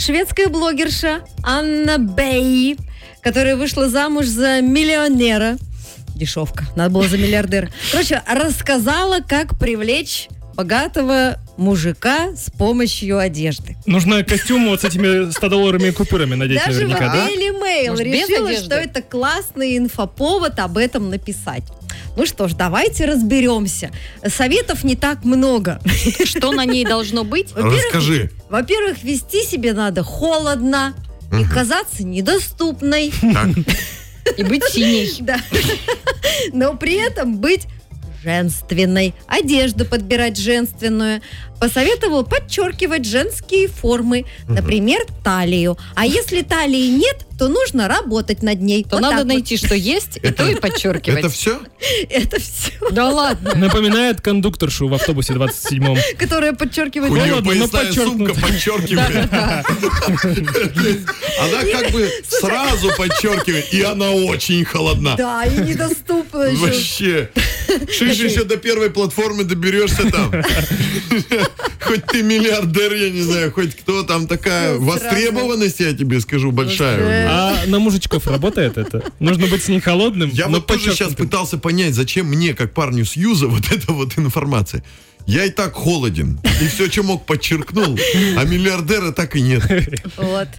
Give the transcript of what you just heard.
шведская блогерша Анна Бэй, которая вышла замуж за миллионера. Дешевка, надо было за миллиардера. Короче, рассказала, как привлечь богатого мужика с помощью одежды. Нужно костюм вот с этими 100-долларовыми купюрами надеть Даже наверняка, да? Daily Mail Может, без решила, одежды? что это классный инфоповод об этом написать. Ну что ж, давайте разберемся. Советов не так много. Что на ней должно быть? Расскажи. Во-первых, вести себя надо холодно и казаться недоступной. Так. И быть синей. Да. Но при этом быть женственной. Одежду подбирать женственную. Посоветовал подчеркивать женские формы. Например, талию. А если талии нет, то нужно работать над ней. То Вот надо так вот. найти, что есть, и то и подчеркивать. Это все? Это все, Да ладно. Напоминает кондукторшу в автобусе 27-м. которое подчеркивает. У нее ладно, но поясная сумка подчеркивает. Она как бы сразу подчеркивает, и она очень холодна. Да, и недоступна еще. Вообще. Шиш еще до первой платформы доберешься там. Хоть ты миллиардер, я не знаю, хоть кто там такая Ну, сразу. востребованность, я тебе скажу, большая. А на мужичков работает это? Нужно быть с ней холодным, Я но вот тоже сейчас подчеркнутым. пытался понять, зачем мне, как парню с Юза, вот эта вот информация. Я и так холоден. И все, что мог, подчеркнул. А миллиардера так и нет. Вот.